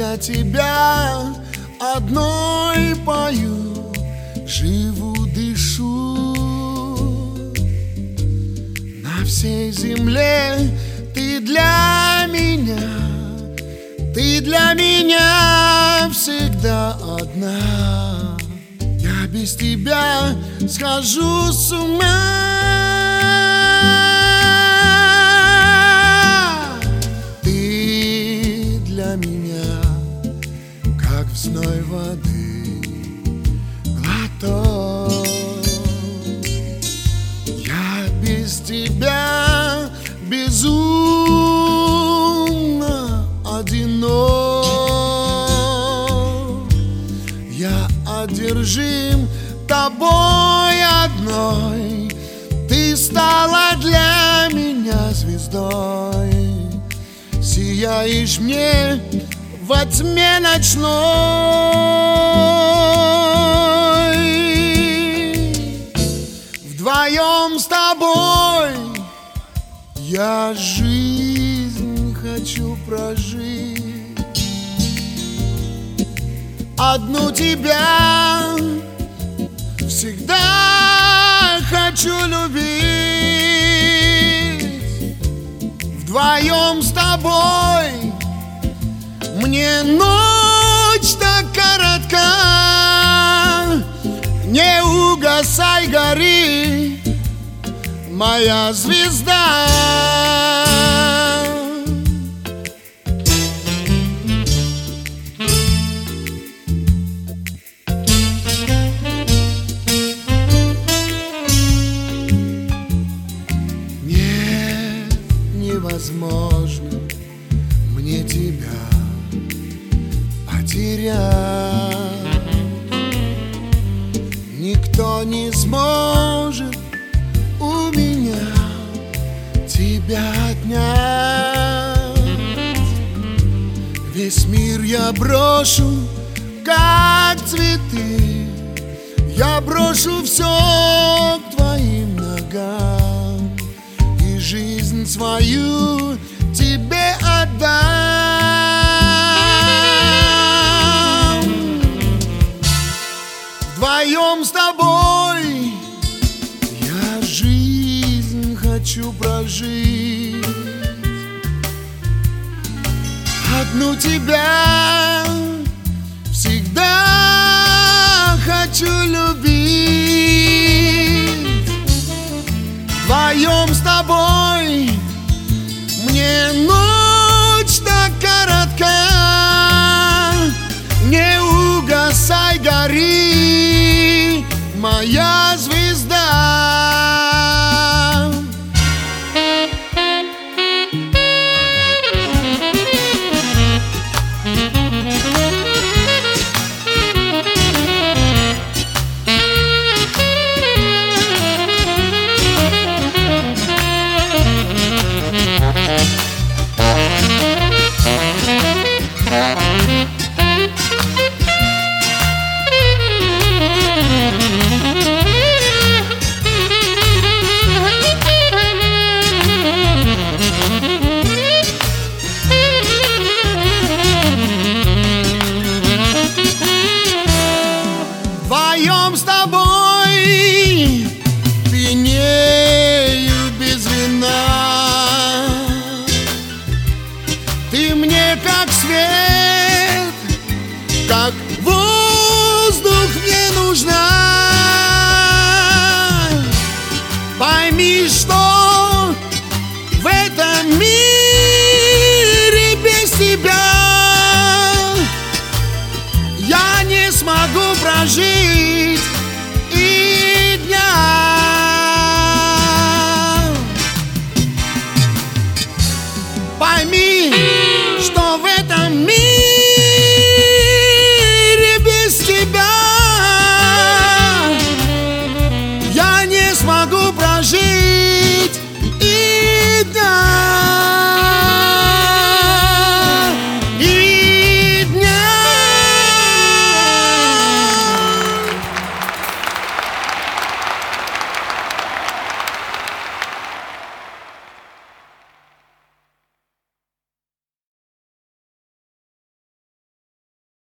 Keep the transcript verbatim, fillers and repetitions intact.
для тебя одной пою, живу, дышу. На всей земле ты для меня, ты для меня всегда одна. Я без тебя схожу с ума. Ты для меня, как в зной воды глоток. Я без тебя безумно одинок. Я одержим тобой одной. Ты стала для меня звездой, сияешь мне во тьме ночной. Вдвоем с тобой я жизнь хочу прожить. Одну тебя всегда хочу любить. Вдвоем с тобой мне ночь так коротка. Не угасай, гори, моя звезда. Нет, невозможно мне тебя потерять. Никто не сможет у меня тебя отнять. Весь мир я брошу, как цветы. Я брошу все к твоим ногам и жизнь свою тебе отдам. Вдвоем с тобой я жизнь хочу прожить. Одну тебя всегда хочу любить. Вдвоем с тобой мне ночь так коротка. Не угасай, гори, моя звезда. Вдвоем с тобой пьянею без вина. Ты мне как свет, как воздух мне нужна.